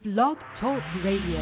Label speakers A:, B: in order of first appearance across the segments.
A: Blog Talk Radio.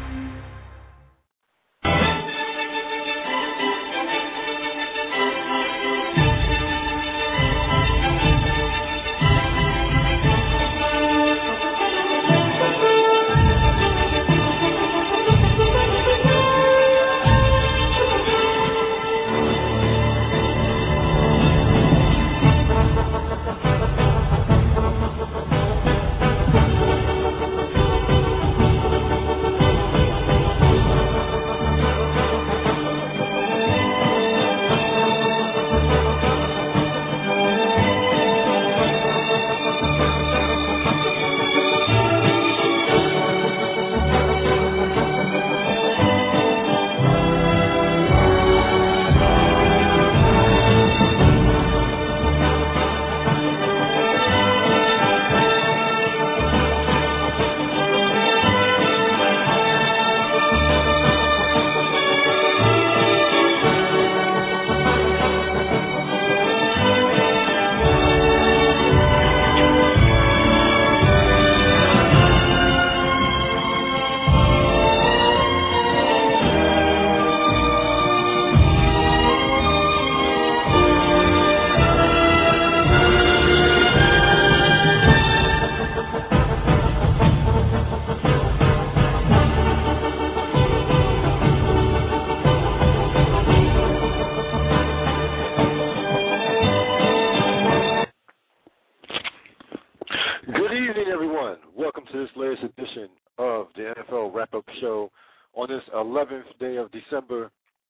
B: On this 11th day of December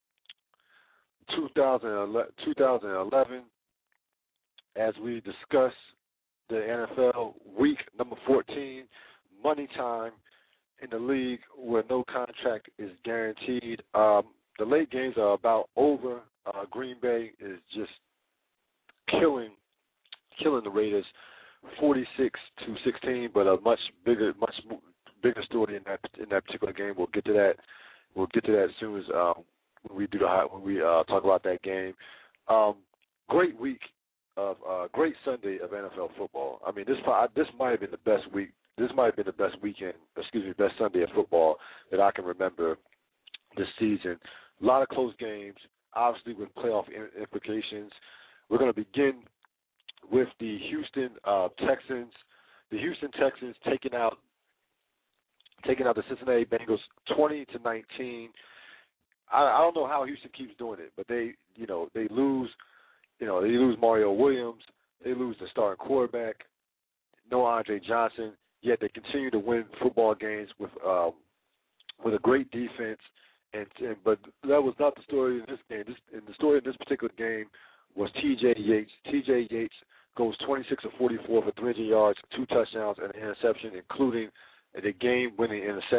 B: 2011, as we discuss the NFL week number 14, money time in the league where no contract is guaranteed. The late games are about over. Green Bay is just killing the Raiders 46-16, but a much bigger story in that particular game. We'll get to that. We'll get to that as soon as when we talk about that game. Great week of great Sunday of NFL football. I mean, this might have been the best week. This might have been the best weekend. Best Sunday of football that I can remember this season. A lot of close games, obviously with playoff implications. We're going to begin with the Houston Texans. The Houston Texans taking out the Cincinnati Bengals 20-19. I don't know how Houston keeps doing it, but they lose Mario Williams, they lose the starting quarterback, no Andre Johnson, yet they continue to win football games with a great defense. But that was not the story in this game. The story in this particular game was T.J. Yates. T.J. Yates goes 26 of 44 for 300 yards, 2 touchdowns, and an interception, including the game-winning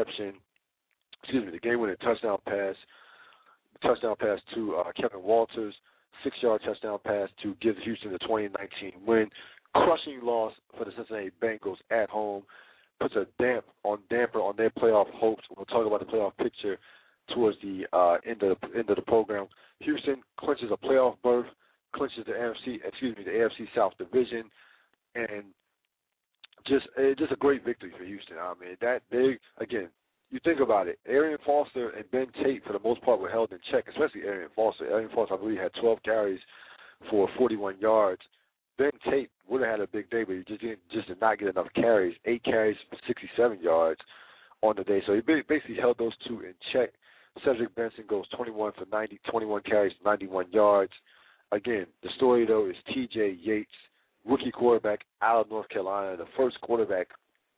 B: touchdown pass to Kevin Walters, 6-yard touchdown pass to give Houston the 2019 win. Crushing loss for the Cincinnati Bengals at home. Puts a damper on their playoff hopes. We'll talk about the playoff picture towards the end of the program. Houston clinches a playoff berth, clinches the AFC South Division, and just a great victory for Houston. I mean, that big, again, you think about it, Arian Foster and Ben Tate, for the most part, were held in check, especially Arian Foster. Arian Foster, I believe, had 12 carries for 41 yards. Ben Tate would have had a big day, but he just did not get enough carries, 8 carries for 67 yards on the day. So he basically held those two in check. Cedric Benson goes 21 carries, 91 yards. Again, the story, though, is T.J. Yates, rookie quarterback out of North Carolina, the first quarterback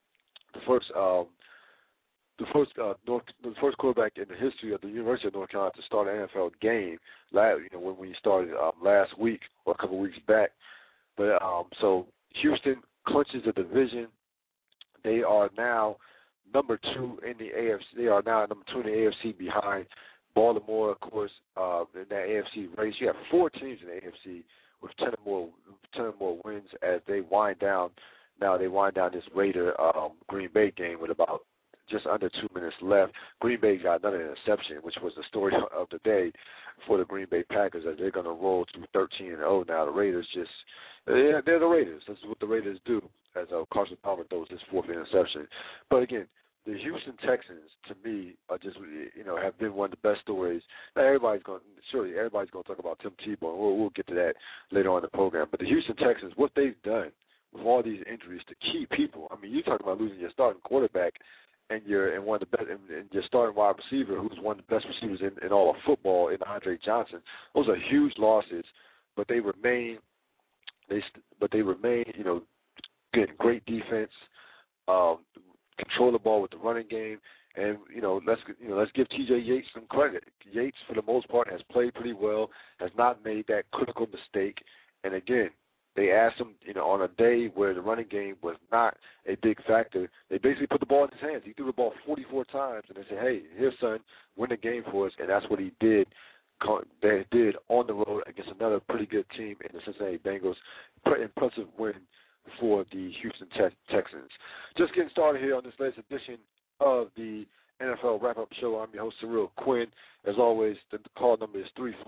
B: in the history of the University of North Carolina to start an NFL game. When we started last week or a couple of weeks back. But so Houston clinches the division. They are now number 2 in the AFC. They are now number 2 in the AFC behind Baltimore, of course, in that AFC race. You have 4 teams in the AFC with 10 or more wins as they wind down. Now they wind down this Raider Green Bay game with about just under 2 minutes left. Green Bay got another interception, which was the story of the day for the Green Bay Packers, as they're going to roll through 13-0 now. The Raiders they're the Raiders. This is what the Raiders do, as Carson Palmer throws his 4th interception. But again, the Houston Texans, to me, are just, have been one of the best stories. Now, everybody's going to talk about Tim Tebow, and we'll get to that later on in the program. But the Houston Texans, what they've done with all these injuries to keep people. I mean, you talk about losing your starting quarterback and one of the best, and your starting wide receiver, who's one of the best receivers in all of football, in Andre Johnson. Those are huge losses, but they remain, getting great defense, control the ball with the running game, and let's give T.J. Yates some credit. Yates, for the most part, has played pretty well, has not made that critical mistake, and again, they asked him, on a day where the running game was not a big factor, they basically put the ball in his hands. He threw the ball 44 times, and they said, hey, here, son, win the game for us, and that's what he did. They did on the road against another pretty good team in the Cincinnati Bengals. Impressive win for the Houston Texans. Just getting started here on this latest edition of the NFL Wrap-Up Show. I'm your host, Cyril Quinn. As always, the call number is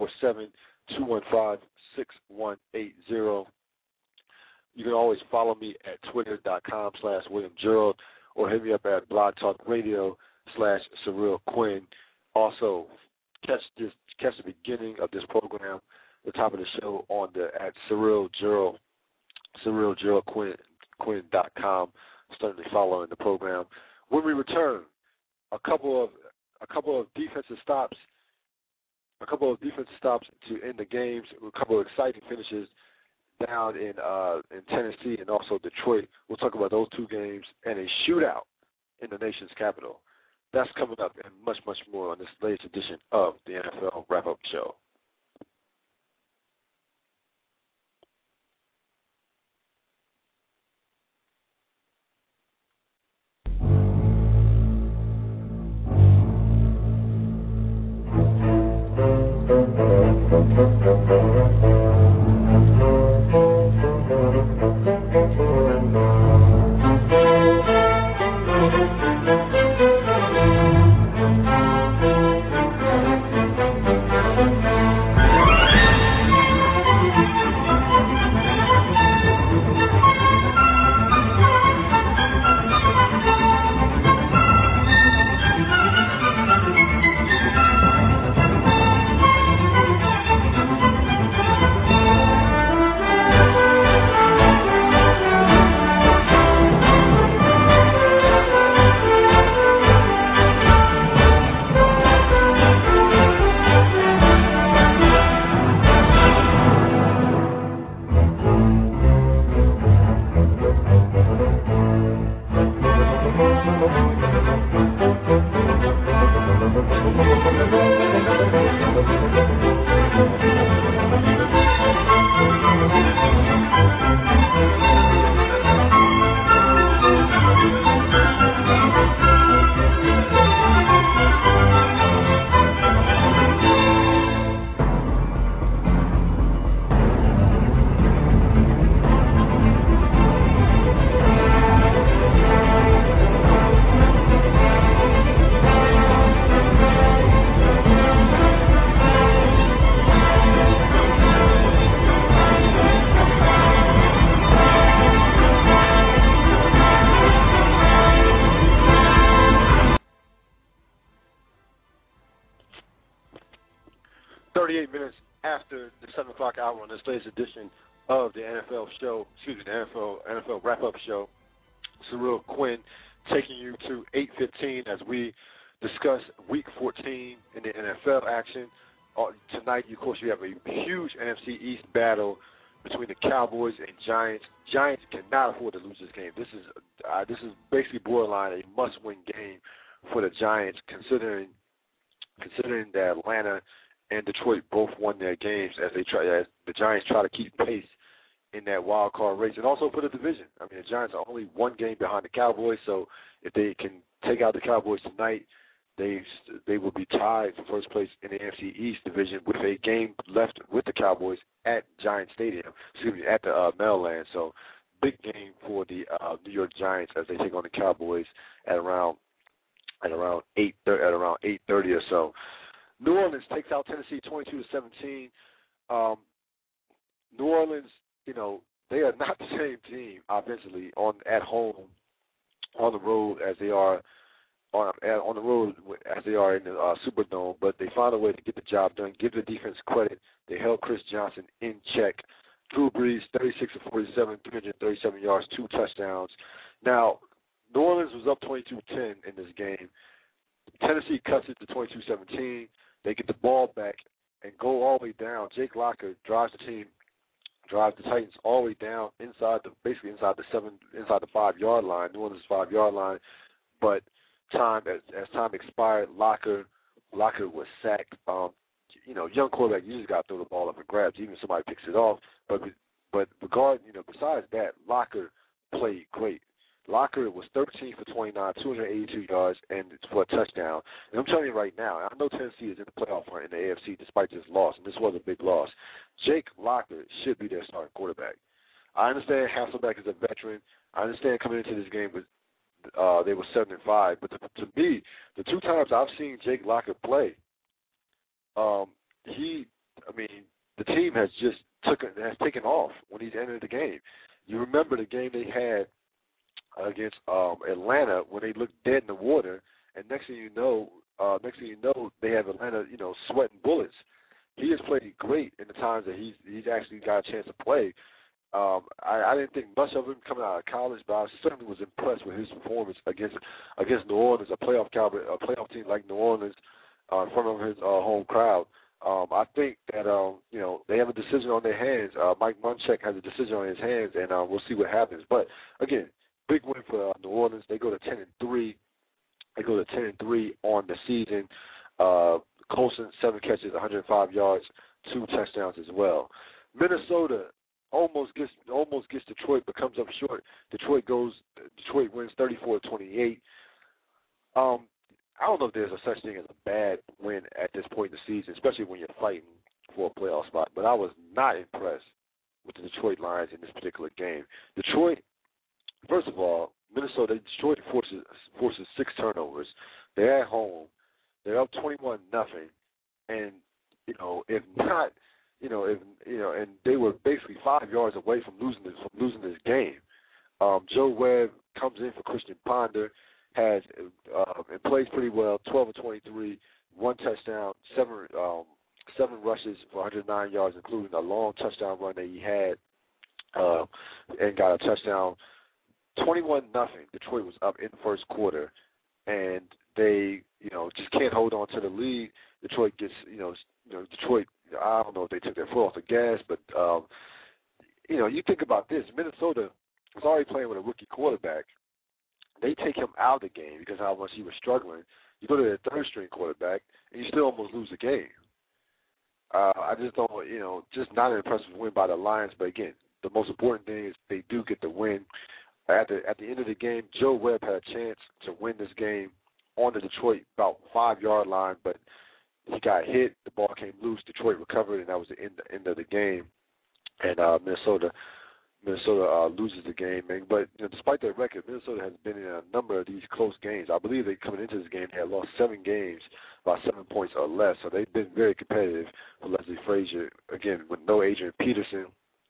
B: 347-215-6180. You can always follow me at twitter.com/WilliamGerald or hit me up at Blog Talk Radio/Cyril Quinn. Also, catch the beginning of this program, the top of the show, at CyrilGeraldQuinn.com. Certainly following the program. When we return, a couple of defensive stops to end the games, a couple of exciting finishes down in Tennessee and also Detroit. We'll talk about those two games and a shootout in the nation's capital. That's coming up and much, much more on this latest edition of the NFL Wrap-Up Show. Hour on this latest edition of the NFL show, the NFL Wrap-Up Show. Cyril Quinn taking you to 8:15 as we discuss Week 14 in the NFL action. Tonight, of course, you have a huge NFC East battle between the Cowboys and Giants. Giants cannot afford to lose this game. This is basically borderline a must-win game for the Giants, considering that Atlanta and Detroit both won their games as the Giants try to keep pace in that wild card race, and also for the division. I mean, the Giants are only one game behind the Cowboys, so if they can take out the Cowboys tonight, they will be tied for first place in the NFC East division with a game left with the Cowboys at Giant Stadium. At the Meadowlands. So, big game for the New York Giants as they take on the Cowboys at around 8:30 or so. New Orleans takes out Tennessee 22-17. New Orleans, they are not the same team offensively at home, on the road as they are on the road as they are in the Superdome, but they found a way to get the job done, give the defense credit. They held Chris Johnson in check. Drew Brees, 36 of 47, 337 yards, 2 touchdowns. Now, New Orleans was up 22-10 in this game. Tennessee cuts it to 22-17. They get the ball back and go all the way down. Jake Locker drives the Titans all the way down inside the 5-yard line, New Orleans' 5-yard line. But as time expired, Locker was sacked. Young quarterback, you just got to throw the ball up for grabs, even if somebody picks it off. But besides that, Locker played great. Locker was 13 for 29, 282 yards, and for a touchdown. And I'm telling you right now, I know Tennessee is in the playoff hunt in the AFC despite this loss, and this was a big loss. Jake Locker should be their starting quarterback. I understand Hasselbeck is a veteran. I understand coming into this game they were 7-5, but to me, the 2 times I've seen Jake Locker play, the team has taken off when he's entered the game. You remember the game they had against Atlanta when they looked dead in the water, and next thing you know, they have Atlanta, sweating bullets. He has played great in the times that he's actually got a chance to play. I didn't think much of him coming out of college, but I certainly was impressed with his performance against New Orleans, a playoff team like New Orleans, in front of his home crowd. I think that they have a decision on their hands. Mike Munchak has a decision on his hands, and we'll see what happens. But again, big win for New Orleans. They go to 10-3. They go to 10-3 on the season. Colson, 7 catches, 105 yards, 2 touchdowns as well. Minnesota almost gets Detroit, but comes up short. Detroit wins 34-28. I don't know if there's a such thing as a bad win at this point in the season, especially when you're fighting for a playoff spot. But I was not impressed with the Detroit Lions in this particular game. Detroit, first of all, Detroit forces 6 turnovers. They're at home. They're up 21-0, and and they were basically 5 yards away from losing this game. Joe Webb comes in for Christian Ponder, and plays pretty well. 12 of 23, 1 touchdown, 7 rushes for 109 yards, including a long touchdown run that he had, and got a touchdown. 21-0. Detroit was up in the first quarter, and they just can't hold on to the lead. Detroit gets Detroit. I don't know if they took their foot off the gas, but you think about this. Minnesota was already playing with a rookie quarterback. They take him out of the game because how much he was struggling. You go to their third-string quarterback, and you still almost lose the game. I just don't, just not an impressive win by the Lions. But again, the most important thing is they do get the win. At the end of the game, Joe Webb had a chance to win this game on the Detroit about 5-yard line, but he got hit. The ball came loose. Detroit recovered, and that was the end of the game. And Minnesota loses the game. But despite their record, Minnesota has been in a number of these close games. I believe they coming into this game, they had lost 7 games by 7 points or less. So they've been very competitive for Leslie Frazier. Again, with no Adrian Peterson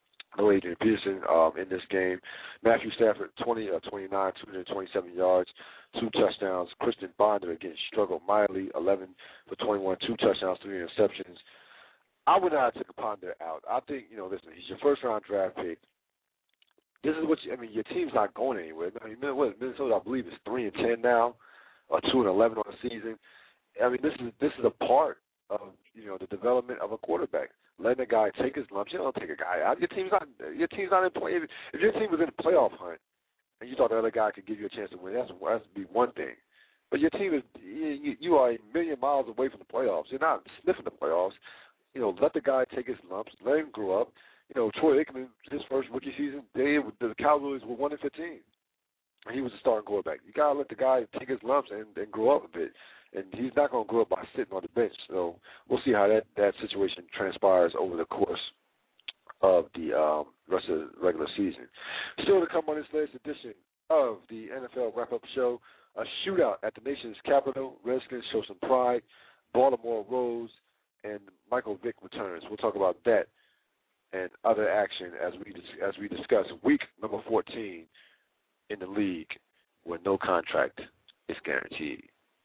B: in this game. Matthew Stafford, 20 of 29, 227 yards, 2 touchdowns. Christian Ponder, again, struggled mildly, 11 for 21, 2 touchdowns, 3 interceptions. I would not have took Ponder out. I think, listen, he's your first-round draft pick. This is what your team's not going anywhere. Minnesota, I believe, is 3-10 now, or 2-11 on the season. This is a part of the development of a quarterback. Letting a guy take his lumps. You don't take a guy out. Your team's not in play. If your team was in a playoff hunt and you thought the other guy could give you a chance to win, that's be one thing. But your team is you are a million miles away from the playoffs. You're not sniffing the playoffs. Let the guy take his lumps. Let him grow up. Troy Aikman, his first rookie season, the Cowboys were 1-15. And he was a starting quarterback. You gotta let the guy take his lumps and grow up a bit. And he's not going to grow up by sitting on the bench. So we'll see how that situation transpires over the course of the rest of the regular season. Still to come on this latest edition of the NFL Wrap-Up Show, a shootout at the nation's capital. Redskins show some pride. Baltimore rose, and Michael Vick returns. We'll talk about that and other action as we discuss week number 14 in the league with no contract It's guaranteed.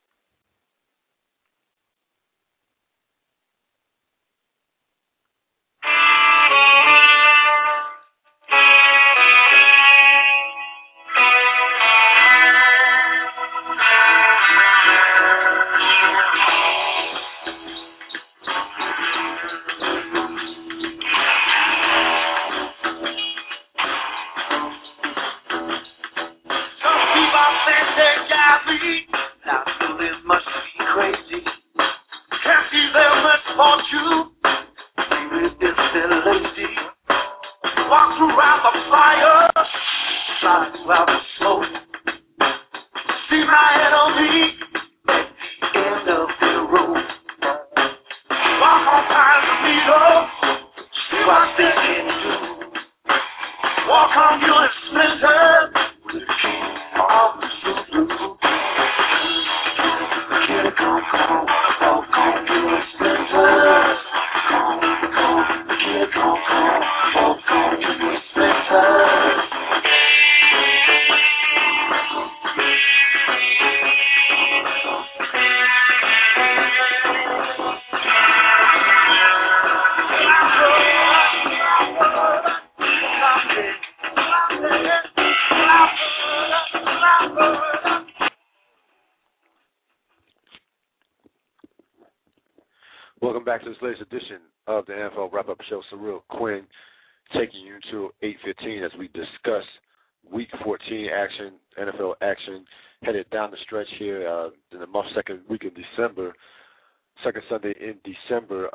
B: Welcome back to this latest edition of the NFL Wrap-Up Show. Surreal Quinn taking you into 8:15 as we discuss Week 14 action, NFL action, headed down the stretch here in the second week in December, second Sunday in December.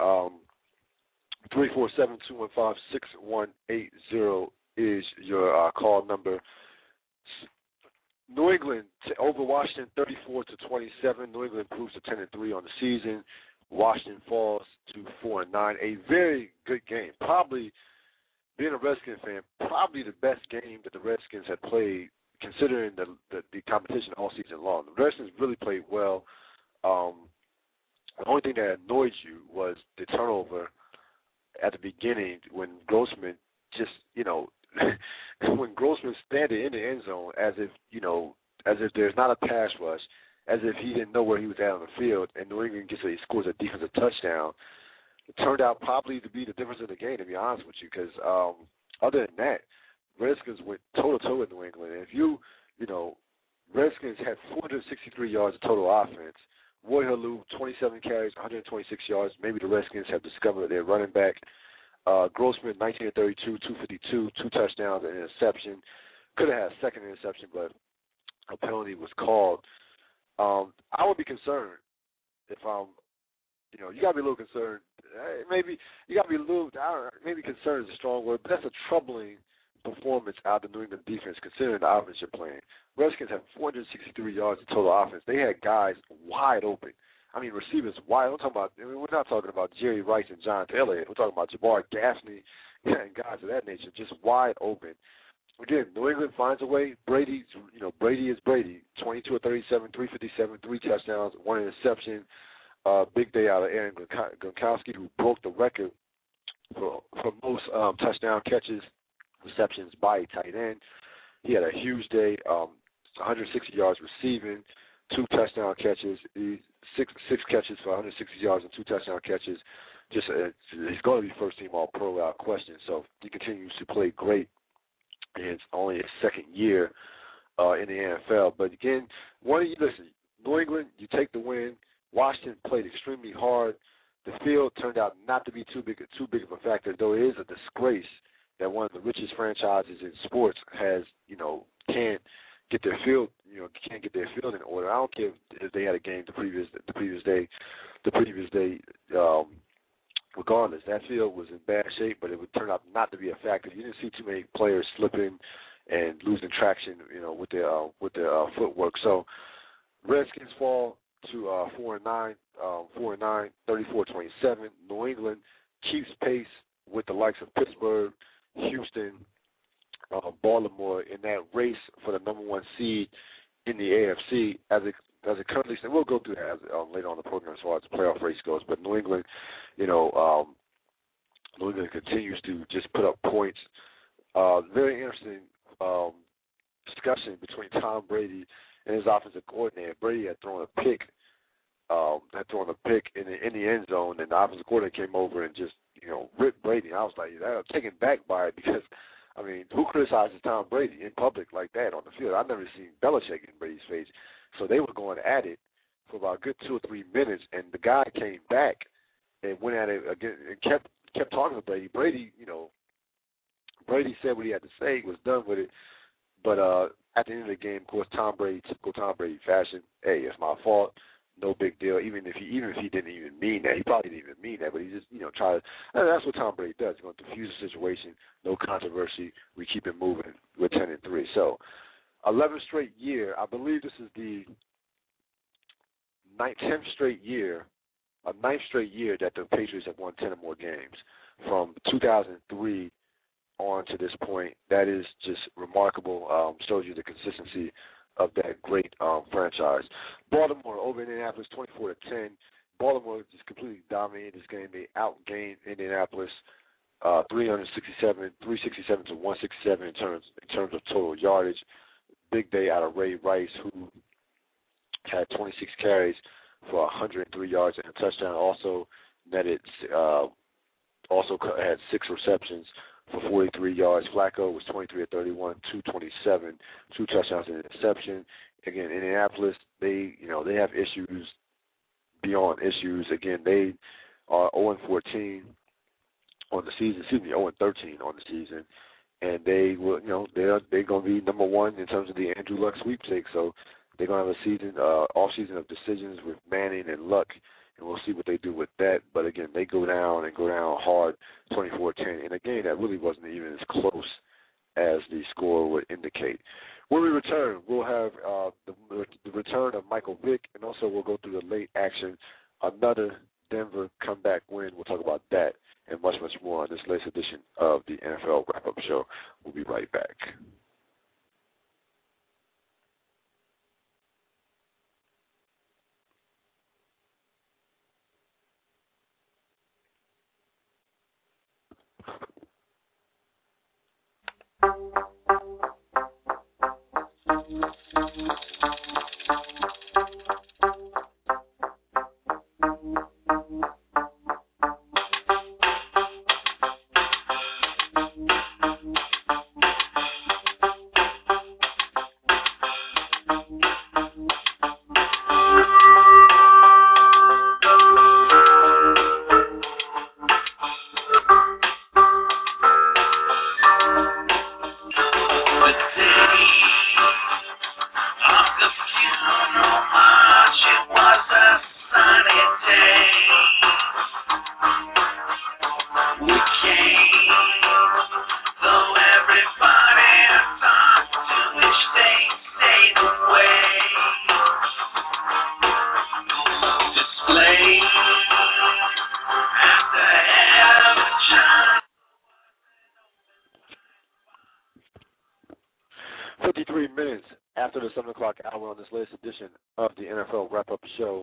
B: 347-215-6180 is your call number. New England over Washington 34-27. New England improves to 10-3 on the season. Washington falls to 4-9. A very good game. Probably, being a Redskins fan, probably the best game that the Redskins had played, considering the competition all season long. The Redskins really played well. The only thing that annoyed you was the turnover at the beginning when Grossman just, when Grossman standing in the end zone as if there's not a pass rush, as if he didn't know where he was at on the field, and New England scores a defensive touchdown. It turned out probably to be the difference in the game, to be honest with you, because other than that, Redskins went toe-to-toe with New England. And if Redskins had 463 yards of total offense. Roy Halou, 27 carries, 126 yards. Maybe the Redskins have discovered their running back. Grossman, 19 of 32, 252, 2 touchdowns, and an interception. Could have had a second interception, but a penalty was called. I would be concerned if you got to be a little concerned. Maybe you got to be a little, maybe concerned is a strong word, but that's a troubling performance out of the New England defense considering the offense you're playing. Redskins have 463 yards of total offense. They had guys wide open. I mean, receivers wide. We're not talking about Jerry Rice and John Elliott. We're talking about Jabbar Gaffney and guys of that nature, just wide open. Again, New England finds a way. Brady is Brady. 22 of 37, 357, 3 touchdowns, 1 interception. Big day out of Aaron Gronkowski, who broke the record for most touchdown catches, receptions by a tight end. He had a huge day, 160 yards receiving, 2 touchdown catches, six catches for 160 yards and 2 touchdown catches. He's going to be first team All-Pro without question. So he continues to play great. And it's only his second year in the NFL. But again, New England, you take the win. Washington played extremely hard. The field turned out not to be too big of a factor, though it is a disgrace that one of the richest franchises in sports can't get their field in order. I don't care if they had a game the previous day. Regardless, that field was in bad shape, but it would turn out not to be a factor. You didn't see too many players slipping and losing traction, with their footwork. So, Redskins fall to 4-9, 34-27. New England keeps pace with the likes of Pittsburgh, Houston, Baltimore in that race for the number 1 seed in the AFC as it currently stands. We'll go through that later on in the program as far as the playoff race goes. But New England, New England continues to just put up points. Very interesting discussion between Tom Brady and his offensive coordinator, Brady, had thrown a pick. In the end zone, and the offensive coordinator came over and just, ripped Brady. I was like, I'm taken back by it because, I mean, who criticizes Tom Brady in public like that on the field? I've never seen Belichick in Brady's face. So they were going at it for about a good 2 or 3 minutes, and the guy came back and went at it again and kept talking to Brady. Brady said what he had to say, was done with it. But at the end of the game, of course, typical Tom Brady fashion, hey, it's my fault. No big deal. Even if he didn't even mean that, he probably didn't even mean that. But he just tried. That's what Tom Brady does. He's going to diffuse the situation. No controversy. We keep it moving. We're 10-3. So 11th straight year. I believe this is the 10th straight year. A 9th straight year that the Patriots have won 10 or more games from 2003 on to this point. That is just remarkable. Shows you the consistency of that great franchise. Baltimore over Indianapolis 24-10. Baltimore just completely dominated this game. They outgained Indianapolis 367 to 167 in terms of total yardage. Big day out of Ray Rice, who had 26 carries for 103 yards and a touchdown. Also had 6 receptions for 43 yards. Flacco was 23 of 31, 227, 2 touchdowns and an interception. Again, Indianapolis, they have issues beyond issues. Again, they are 0-14 on the season. 0-13 on the season, and they will, they're going to be number one in terms of the Andrew Luck sweepstakes. So they're going to have a season, off season of decisions with Manning and Luck. And we'll see what they do with that. But, again, they go down hard, 24-10, in a game that really wasn't even as close as the score would indicate. When we return, we'll have the return of Michael Vick, and also we'll go through the late action, another Denver comeback win. We'll talk about that and much, much more on this latest edition of the NFL Wrap-Up Show. We'll be right back. 53 minutes after the 7 o'clock hour on this latest edition of the NFL Wrap-Up Show.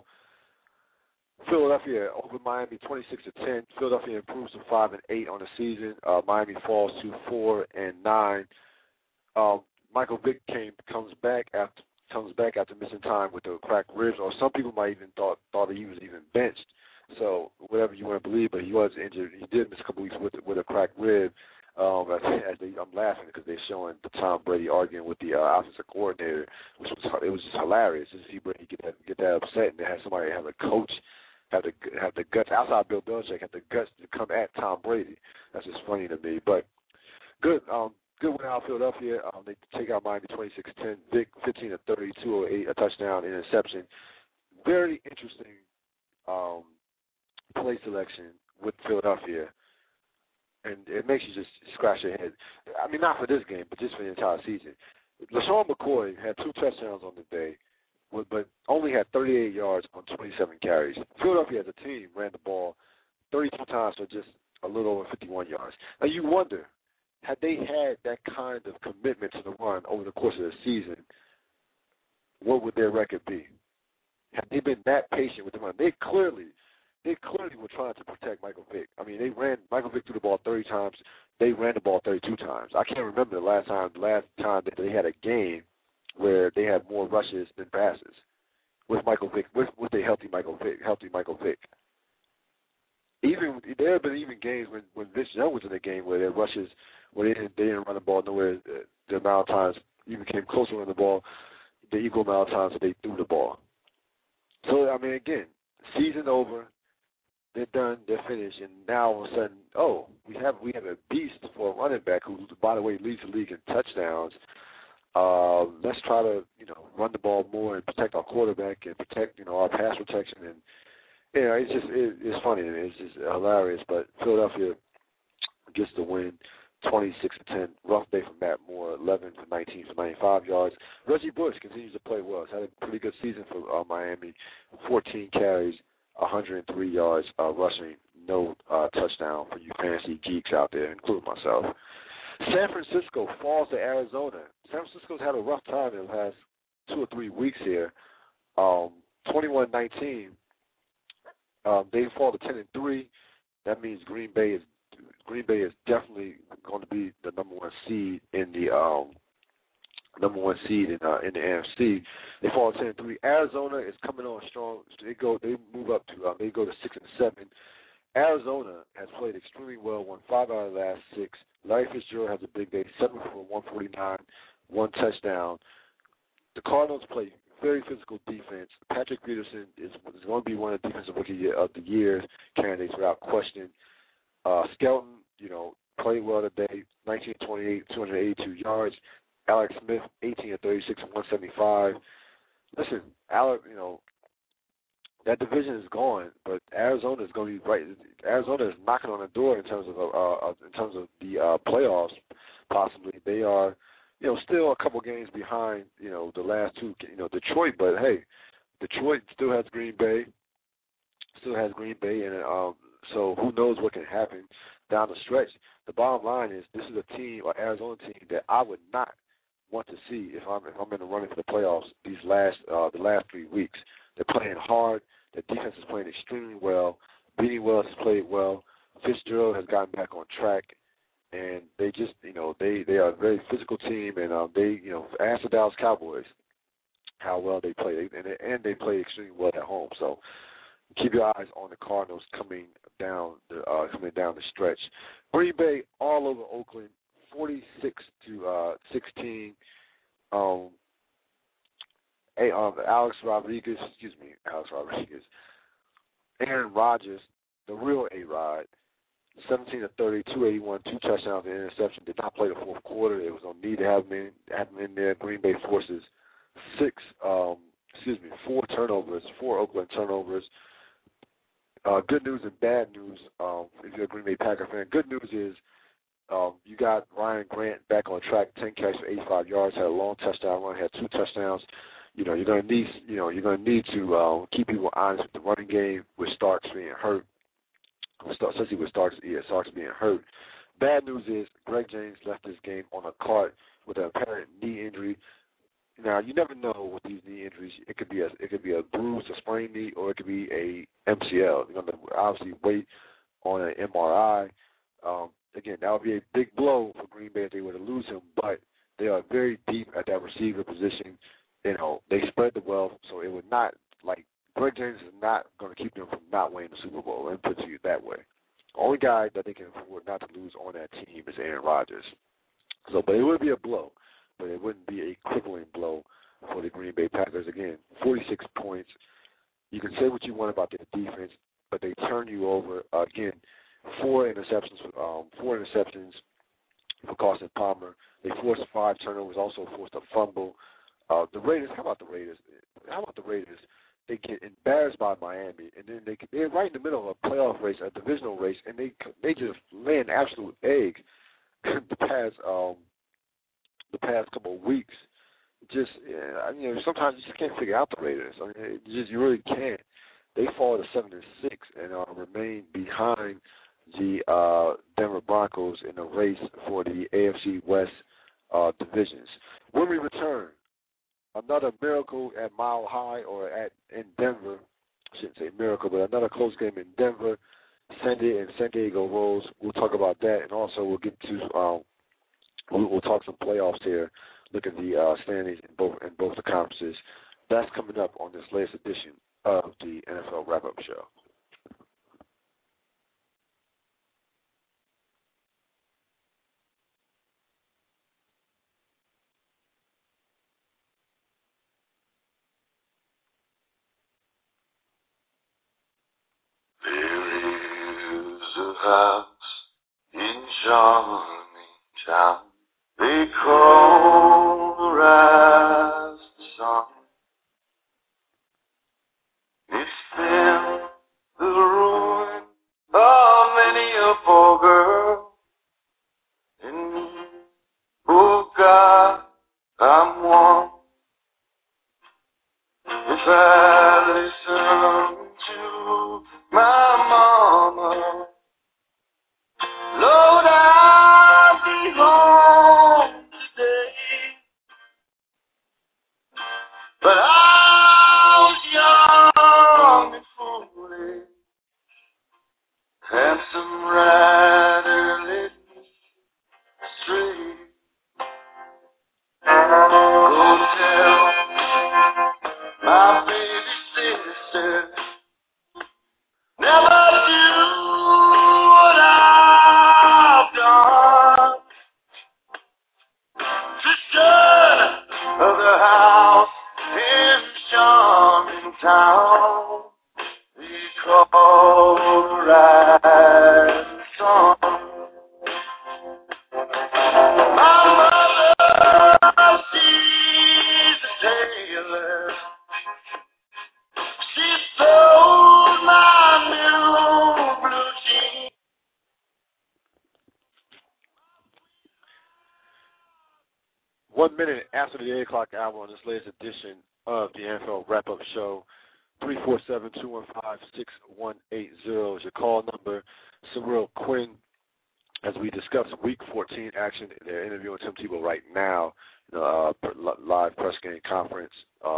B: Philadelphia over Miami 26-10. Philadelphia improves to 5-8 on the season. Miami falls to 4-9. Michael Vick comes back after missing time with the cracked ribs, or some people might even thought that he was even benched. So whatever you want to believe, but he was injured. He did miss a couple weeks with a cracked rib. I'm laughing because they're showing the Tom Brady arguing with the offensive coordinator, which was just hilarious to see Brady get that upset, and to have somebody have a coach have the guts outside Bill Belichick have the guts to come at Tom Brady. That's just funny to me. But good win out of Philadelphia. They take out Miami 26-10. Vic 15 of 30, 208, a touchdown, interception. Very interesting play selection with Philadelphia. And it makes you just scratch your head. I mean, not for this game, but just for the entire season. LaShawn McCoy had 2 touchdowns on the day, but only had 38 yards on 27 carries. Philadelphia as a team ran the ball 32 times for just a little over 51 yards. Now, you wonder, had they had that kind of commitment to the run over the course of the season, what would their record be? Had they been that patient with the run? They clearly were trying to protect Michael Vick. I mean, Michael Vick threw the ball 30 times. They ran the ball 32 times. I can't remember the last time that they had a game where they have more rushes than passes with Michael Vick, with a healthy Michael Vick. Even there have been even games when Vince Young was in the game where their rushes, where they didn't run the ball nowhere. The amount of times even came close to running the ball, the equal amount of times they threw the ball. So I mean, again, season over, they're done, they're finished, and now all of a sudden, oh, we have a beast for a running back who, by the way, leads the league in touchdowns. Let's try to run the ball more and protect our quarterback and protect our pass protection, and it's funny and it's just hilarious. But Philadelphia gets the win, 26-10. Rough day for Matt Moore, 11 for 19 for 95 yards. Reggie Bush continues to play well. He's had a pretty good season for Miami, 14 carries, 103 yards rushing, no touchdown for you fantasy geeks out there, including myself. San Francisco falls to Arizona. San Francisco's had a rough time in the last 2 or 3 weeks here. 21-19. They fall to 10-3. That means Green Bay is definitely going to be the number one seed in the in the NFC. They fall to 10-3. Arizona is coming on strong. They move up to they go to 6-7. Arizona has played extremely well, won 5 out of the last 6. Larry Fitzgerald has a big day, 7 for 149, 1 touchdown. The Cardinals play very physical defense. Patrick Peterson is going to be one of the defensive rookie of the year candidates without question. Skelton, played well today, 19-28, 282 yards. Alex Smith, 18-36, 175. Listen, Alex, that division is gone, but Arizona is going to be right. Arizona is knocking on the door in terms of the playoffs. Possibly, they are, still a couple games behind, the last 2, Detroit. But hey, Detroit still has Green Bay, and so who knows what can happen down the stretch. The bottom line is this is a team, or Arizona team, that I would not want to see if I'm in the running for the playoffs. The last 3 weeks, they're playing hard. The defense is playing extremely well. Beanie Wells has played well. Fitzgerald has gotten back on track, and they just, they are a very physical team, and they, ask the Dallas Cowboys how well they play, and they play extremely well at home. So keep your eyes on the Cardinals coming down the stretch. Green Bay all over Oakland, 46-16. Alex Rodriguez. Aaron Rodgers, the real A-Rod, 17-30, 281, 2 touchdowns and interception. Did not play the fourth quarter. It was on need to have him in there. Green Bay forces 4 turnovers, 4 Oakland turnovers. Good news and bad news if you're a Green Bay Packer fan. Good news is you got Ryan Grant back on track, 10 catches for 85 yards, had a long touchdown run, had 2 touchdowns. You're going to need to keep people honest with the running game with Starks being hurt. Especially with Starks being hurt. Bad news is Greg James left this game on a cart with an apparent knee injury. Now you never know with these knee injuries. It could be a bruise, a sprained knee, or it could be a MCL. You're going to obviously wait on an MRI. Again, that would be a big blow for Green Bay if they were to lose him. But they are very deep at that receiver position. They spread the wealth, so it would not, Greg James is not going to keep them from not winning the Super Bowl, and put it to you that way. The only guy that they can afford not to lose on that team is Aaron Rodgers. But it would be a blow, but it wouldn't be a crippling blow for the Green Bay Packers. Again, 46 points. You can say what you want about their defense, but they turn you over. Again, 4 interceptions for Carson Palmer. They forced 5 turnovers, also forced a fumble. The Raiders, how about the Raiders? They get embarrassed by Miami, and then they're right in the middle of a playoff race, a divisional race, and they just lay an absolute egg the past couple of weeks. Sometimes you just can't figure out the Raiders. You really can't. They fall to 7-6 and remain behind the Denver Broncos in the race for the AFC West divisions. When we return, another miracle at Mile High in Denver. I shouldn't say miracle, but another close game in Denver. Sandy and San Diego Rolls. We'll talk about that, and also we'll get to we'll talk some playoffs here look at the standings in both the conferences. That's coming up on this latest edition of the NFL Wrap-Up Show.
A: There is a house in charming town they call the Rise Sun. It's been the ruin of many a poor girl. And me, oh God, I'm one. If I listen to my mama, Lord, I'll be home today. But I was young and foolish, and some rider led me astray. Go tell my baby sister, never do what I've done. Sister of the house in charming town, we call the Rising Sun. My mother, she's a tailor. She sewed my new blue jeans.
B: 1 minute after the 8 o'clock hour on this latest edition of the NFL Wrap-Up Show, 347-215-6180 is your call number. Cyril Quinn, as we discuss Week 14 action, they're interviewing Tim Tebow right now, live press game conference.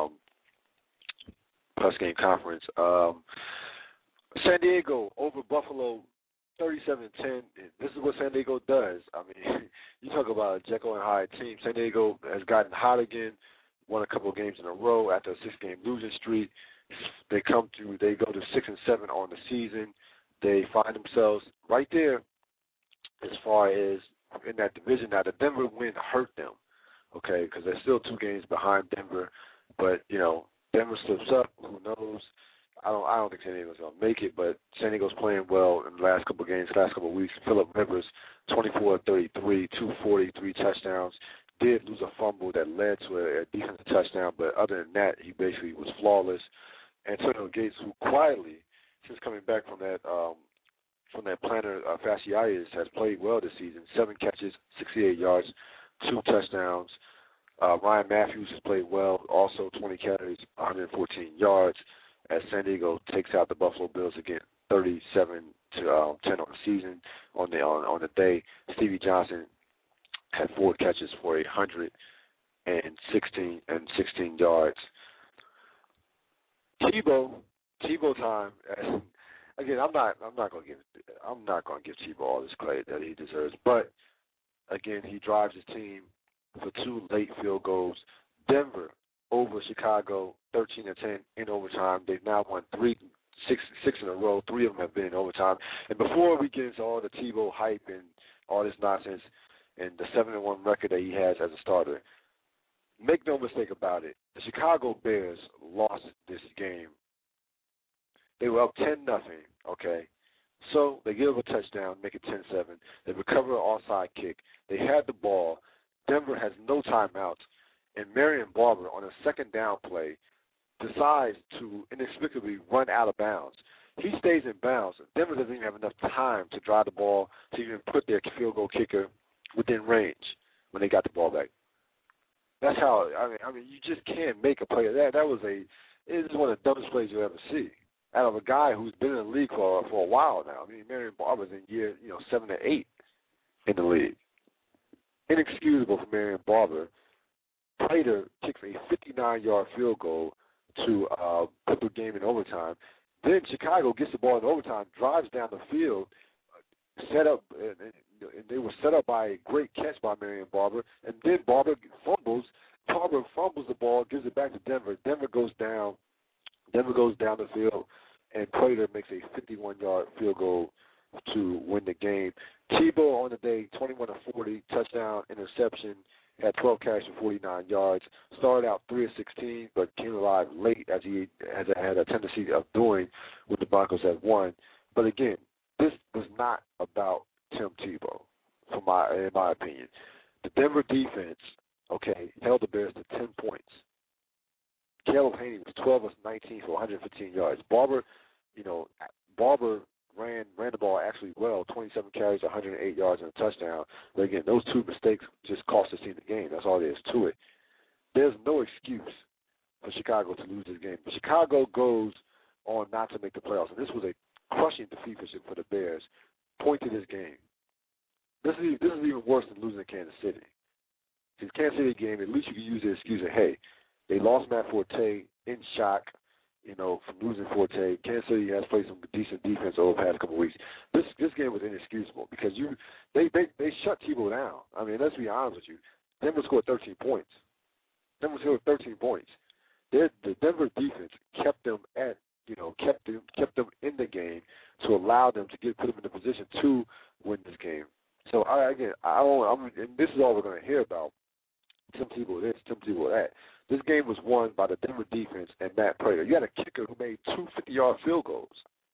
B: San Diego over Buffalo, 37-10. This is what San Diego does. I mean, you talk about a Jekyll and Hyde team. San Diego has gotten hot again, won a couple of games in a row after a 6-game losing streak. They go to 6-7 on the season. They find themselves right there as far as in that division. Now, the Denver win hurt them, okay, because they're still 2 games behind Denver. But, Denver slips up. Who knows? I don't think San Diego's going to make it, but San Diego's playing well in the last couple of games, last couple of weeks. Phillip Rivers, 24-33, 243 touchdowns. Did lose a fumble that led to a defensive touchdown, but other than that, he basically was flawless. Antonio Gates, who quietly, since coming back from that plantar fasciitis, has played well this season. 7 catches, 68 yards, 2 touchdowns. Ryan Matthews has played well, also 20 carries, 114 yards, as San Diego takes out the Buffalo Bills again, 37-10 on the season. On the day, Stevie Johnson had 4 catches for 116 yards. Tebow time. Again, I'm not going to give Tebow all this credit that he deserves, but again, he drives his team for 2 late field goals. Denver over Chicago, 13-10 in overtime. They've now won 6 in a row. 3 of them have been in overtime. And before we get into all the Tebow hype and all this nonsense and the 7-1 record that he has as a starter, make no mistake about it, the Chicago Bears lost this game. They were up 10-0, okay? So they give up a touchdown, make it 10-7. They recover an onside kick. They had the ball. Denver has no timeouts. And Marion Barber, on a second down play, decides to inexplicably run out of bounds. He stays in bounds. Denver doesn't even have enough time to drive the ball to even put their field goal kicker within range when they got the ball back. That's how, I mean, you just can't make a play. It is one of the dumbest plays you'll ever see out of a guy who's been in the league for a while now. I mean, Marion Barber's in year 7 to 8 in the league. Inexcusable for Marion Barber. Prater kicks a 59-yard field goal to put the game in overtime. Then Chicago gets the ball in overtime, drives down the field, set up, and they were set up by a great catch by Marion Barber, and then Barber fumbles. Barber fumbles the ball, gives it back to Denver. Denver goes down the field, and Prater makes a 51-yard field goal to win the game. Tebow on the day, 21 of 40, touchdown, interception, had 12 carries for 49 yards. Started out 3 of 16, but came alive late as he had a tendency of doing when the Broncos had won. But again, this was not about Tim Tebow, in my opinion. The Denver defense, held the Bears to 10 points. Caleb Haney was 12 of 19 for 115 yards. Barber ran the ball actually well, 27 carries, 108 yards, and a touchdown. But again, those two mistakes just cost the team the game. That's all there is to it. There's no excuse for Chicago to lose this game. But Chicago goes on not to make the playoffs, and this was a crushing defeat for the Bears. Point to this game. This is even worse than losing to Kansas City. This Kansas City game, at least you can use the excuse of, hey, they lost Matt Forte in shock, from losing Forte. Kansas City has played some decent defense over the past couple of weeks. This game was inexcusable because they shut Tebow down. I mean, let's be honest with you. Denver scored 13 points. The Denver defense kept them kept them in the game to allow them to put them in a position to win this game. So and this is all we're going to hear about. Tim Tebow this, Tim Tebow that. This game was won by the Denver defense and Matt Prater. You had a kicker who made 2 50-yard field goals.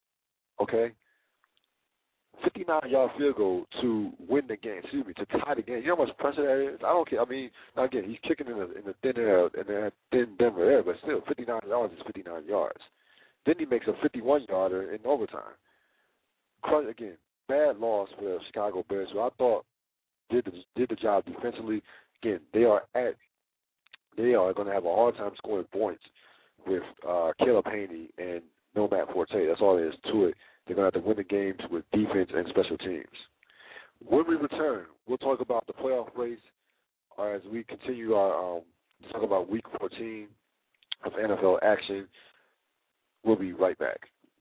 B: 59-yard field goal to win the game. To tie the game. You know how much pressure that is? I don't care. I mean, again, he's kicking in the thin air, in the thin Denver air, but still, 59 yards is 59 yards. Then he makes a 51-yarder in overtime. Again, bad loss for the Chicago Bears, who I thought did the job defensively. Again, they are going to have a hard time scoring points with Caleb Haney and no Matt Forte. That's all there is to it. They're going to have to win the games with defense and special teams. When we return, we'll talk about the playoff race as we continue our talk about Week 14 of NFL action. We'll be right back.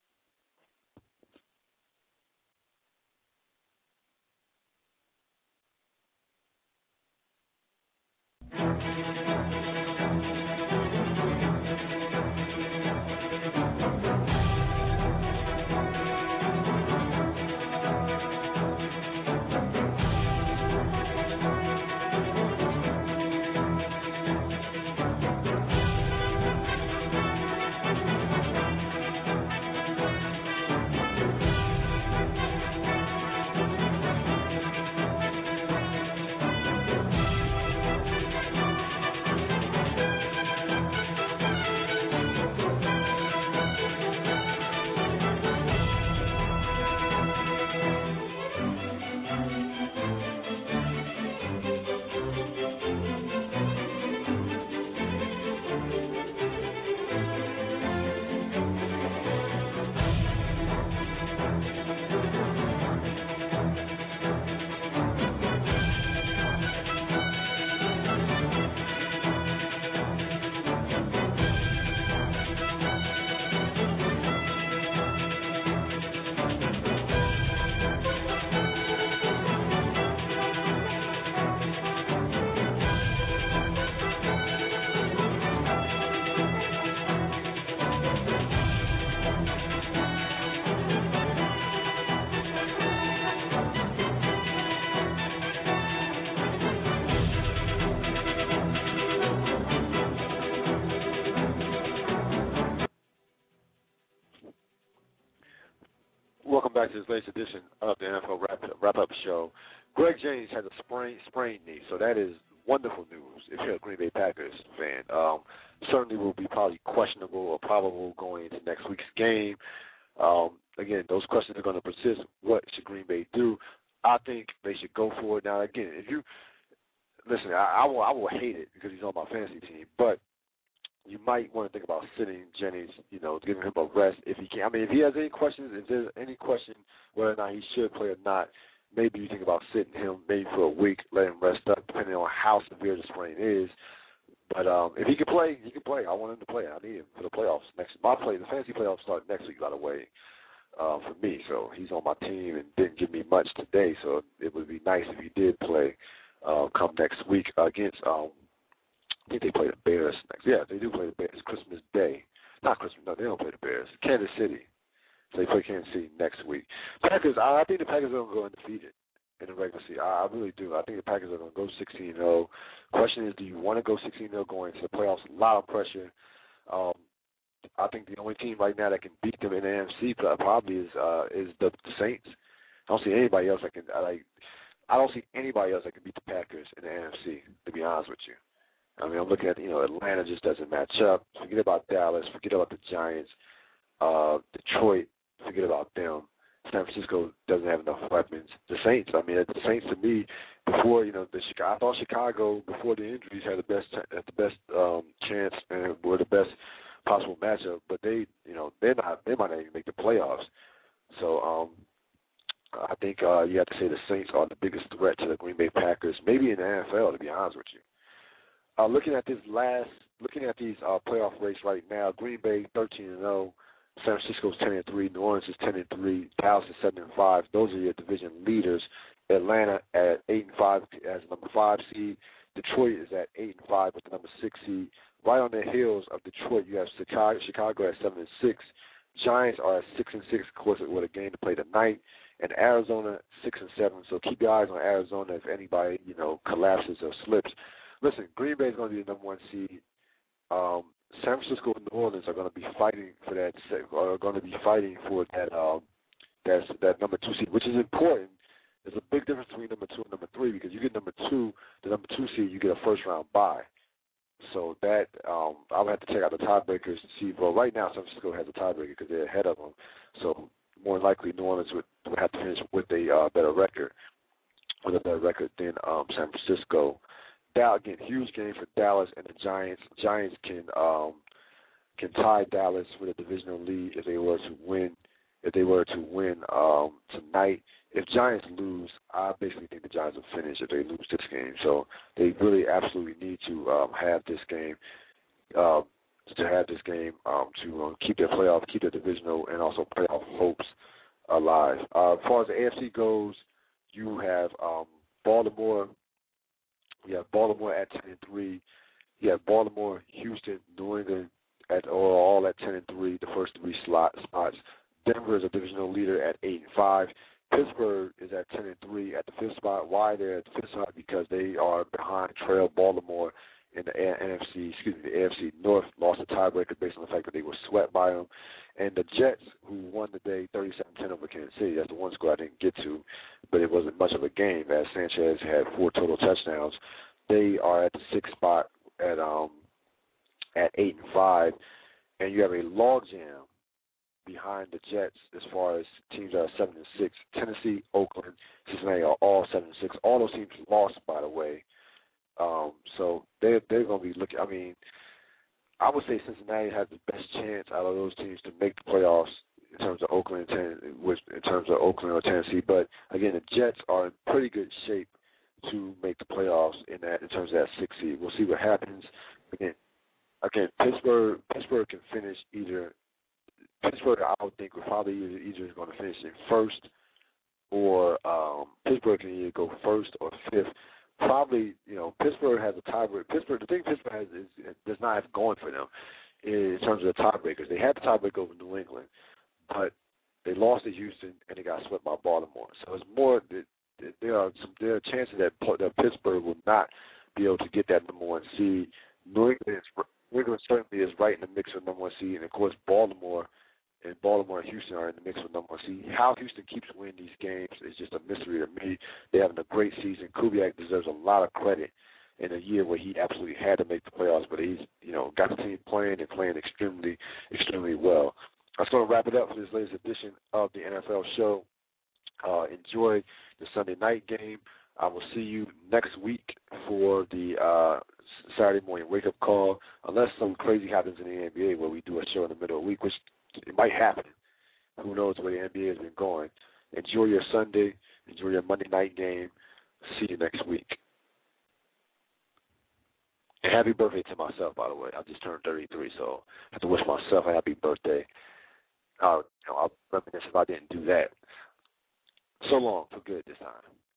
B: Welcome back to this latest edition of the NFL Wrap-Up Show. Greg Jennings has a sprained knee, so that is wonderful news if you're a Green Bay Packers fan. Certainly will be probably questionable or probable going into next week's game. Again, those questions are going to persist. What should Green Bay do? I think they should go for it. Now, again, if you – listen, I will hate it because he's on my fantasy team, but you might want to think about sitting Jennings, giving him a rest if he can. I mean, if he has any questions, if there's any question whether or not he should play or not, maybe you think about sitting him maybe for a week, let him rest up, depending on how severe the sprain is. But if he can play, he can play. I want him to play. I need him for the playoffs. The fantasy playoffs start next week, by the way. for me. So he's on my team and didn't give me much today. So it would be nice if he did play come next week against. I think they play the Bears next. Yeah, they do play the Bears Christmas Day. Not Christmas. No, they don't play the Bears. Kansas City. So they play Kansas City next week. Packers. I think the Packers are going to go undefeated in the regular season. I really do. I think the Packers are going to go 16-0. Question is, do you want to go 16-0 going into the playoffs? A lot of pressure. I think the only team right now that can beat them in the NFC probably is the Saints. I don't see anybody else that can. I don't see anybody else that can beat the Packers in the NFC. To be honest with you, I mean, I'm looking at Atlanta just doesn't match up. Forget about Dallas. Forget about the Giants. Detroit. Forget about them. San Francisco doesn't have enough weapons. The Saints. I mean, the Saints to me before I thought Chicago before the injuries had the best chance and were the best possible matchup, but they might not even make the playoffs. So I think you have to say the Saints are the biggest threat to the Green Bay Packers, maybe in the NFL, to be honest with you. Looking at these playoff race right now, Green Bay 13-0, San Francisco's 10-3, New Orleans is 10-3, Dallas is 7-5. Those are your division leaders. Atlanta at 8-5 as the number 5 seed. Detroit is at 8-5 with the number 6 seed. Right on the heels of Detroit, you have Chicago at 7-6. Giants are at 6-6, of course, with a game to play tonight, and Arizona 6-7. So keep your eyes on Arizona if anybody collapses or slips. Listen, Green Bay is going to be the number 1 seed. San Francisco and New Orleans are going to be fighting for that. Are going to be fighting for that number 2 seed, which is important. There's a big difference between number 2 and number 3 because you get number 2, the number 2 seed, you get a first round bye. So that I would have to check out the tiebreakers to see. Well, right now San Francisco has a tiebreaker because they're ahead of them. So more than likely New Orleans would have to finish with a better record than San Francisco. Again, huge game for Dallas and the Giants. Giants can tie Dallas for the divisional lead if they were to win. If they were to win tonight. If Giants lose, I basically think the Giants will finish if they lose this game. So they really absolutely need to have this game to keep their playoff, keep their divisional, and also playoff hopes alive. As far as the AFC goes, you have Baltimore. You have Baltimore at 10-3. You have Baltimore, Houston, New England all at 10-3. The first 3 spots. Denver is a divisional leader at 8-5. Pittsburgh is at 10-3 at the 5th spot. Why they're at the 5th spot? Because they are behind Trail Baltimore in the AFC North. Lost a tiebreaker based on the fact that they were swept by them. And the Jets, who won the day 37-10 over Kansas City, that's the one score I didn't get to, but it wasn't much of a game as Sanchez had 4 total touchdowns. They are at the 6th spot at 8-5, and you have a logjam behind the Jets as far as teams that are 7-6. Tennessee, Oakland, Cincinnati are all 7-6. All those teams lost, by the way. So they're going to be looking. I mean, I would say Cincinnati has the best chance out of those teams to make the playoffs in terms of Oakland or Tennessee. But again, the Jets are in pretty good shape to make the playoffs in terms of that 6th seed. We'll see what happens. Again, Pittsburgh can finish either. Pittsburgh, I would think, would probably either going to finish in first, or Pittsburgh can either go first or 5th. Probably, Pittsburgh has a tiebreaker. The thing Pittsburgh has does not have going for them in terms of the tiebreakers. They had the tiebreaker over New England, but they lost to Houston and they got swept by Baltimore. So it's more that there are chances that Pittsburgh will not be able to get that number 1 seed. New England certainly is right in the mix with number 1 seed, and of course Baltimore and Houston are in the mix with number 1 seed. How Houston keeps winning these games is just a mystery to me. They're having a great season. Kubiak deserves a lot of credit in a year where he absolutely had to make the playoffs, but he's got the team playing extremely, extremely well. That's going to wrap it up for this latest edition of the NFL show. Enjoy the Sunday night game. I will see you next week for the Saturday morning wake-up call, unless something crazy happens in the NBA where we do a show in the middle of the week, which it might happen. Who knows where the NBA has been going. Enjoy your Sunday. Enjoy your Monday night game. See you next week. And happy birthday to myself, by the way. I just turned 33, so I have to wish myself a happy birthday. I'll reminisce if I didn't do that. So long, for good this time.